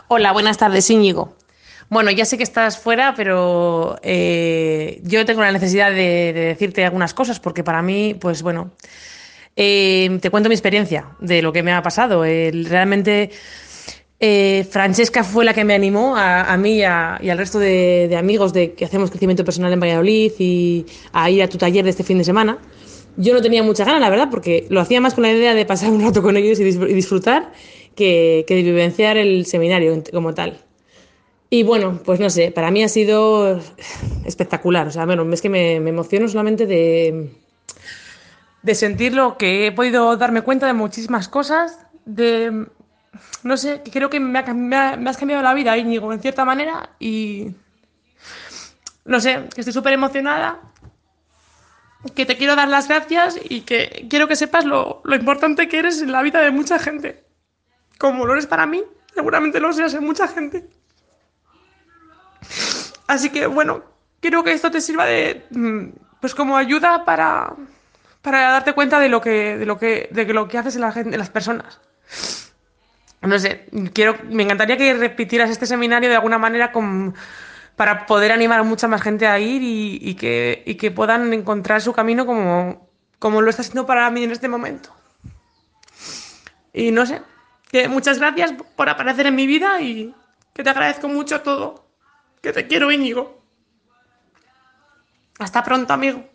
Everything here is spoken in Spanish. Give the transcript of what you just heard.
Hola, buenas tardes, Íñigo. Bueno, ya sé que estás fuera, pero yo tengo la necesidad de decirte algunas cosas porque para mí, pues bueno, te cuento mi experiencia de lo que me ha pasado. Realmente, Francesca fue la que me animó a mí y al resto de amigos de que hacemos crecimiento personal en Valladolid y a ir a tu taller de este fin de semana. Yo no tenía mucha ganas, la verdad, porque lo hacía más con la idea de pasar un rato con ellos y disfrutar que de vivenciar el seminario como tal. Y bueno, pues no sé, para mí ha sido espectacular. O sea, bueno, es que me emociono solamente de sentirlo, que he podido darme cuenta de muchísimas cosas, no sé, que creo que me has cambiado la vida, Íñigo, en cierta manera, y no sé, que estoy súper emocionada, que te quiero dar las gracias y que quiero que sepas lo importante que eres en la vida de mucha gente. Como lo eres para mí, seguramente lo seas en mucha gente. Así que bueno, quiero que esto te sirva pues como ayuda para darte cuenta de lo que haces en la gente, en las personas. No sé, me encantaría que repitieras este seminario de alguna manera para poder animar a mucha más gente a ir y que puedan encontrar su camino como lo está haciendo para mí en este momento. Y no sé, que muchas gracias por aparecer en mi vida y que te agradezco mucho todo. Que te quiero, Íñigo. Hasta pronto, amigo.